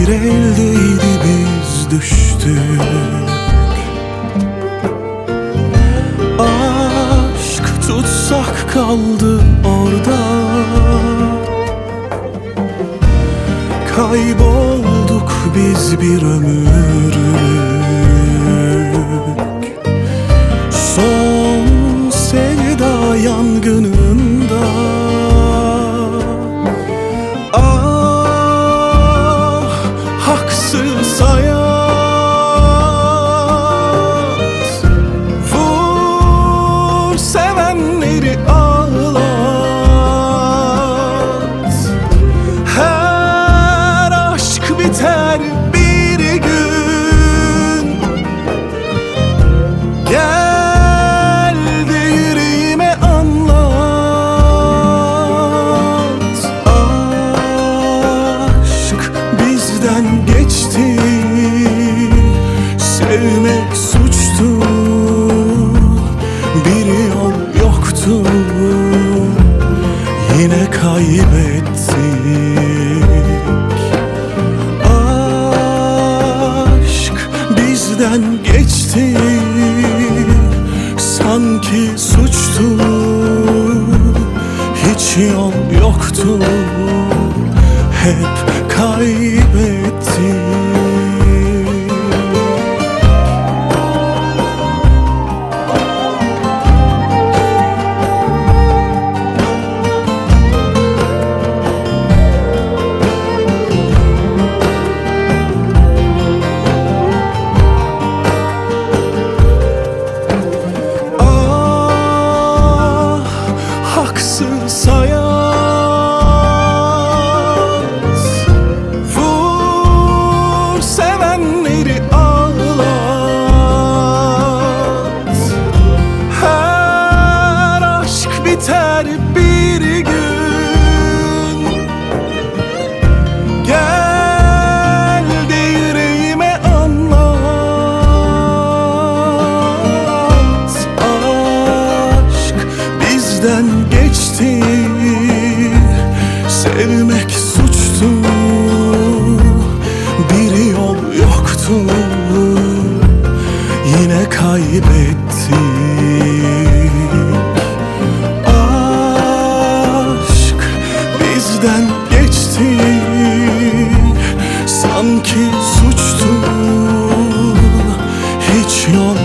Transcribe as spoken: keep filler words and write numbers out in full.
bir eldeydi biz düştük. Aşk tutsak kaldı orada, kaybolduk biz bir ömürlük. Son sevda yangınında ah haksız hayat, vur sevenleri ağlat. Her aşk biter bir gün, gel de yüreğime anlat. Aşk bizden geçti, sevmek suçtu, bir yol yoktu, yine kaybettik. Aşk bizden geçti, sanki suçtu, hiç yol yoktu, hep kaybettik. Haksız hayat, vur sevenleri ağlat. Her aşk biter bir gün, gel de yüreğime anlat. Aşk bizden geçti, sevmek suçtu, bir yol yoktu, yine kaybettik. Aşk bizden geçti, sanki suçtu, hiç yol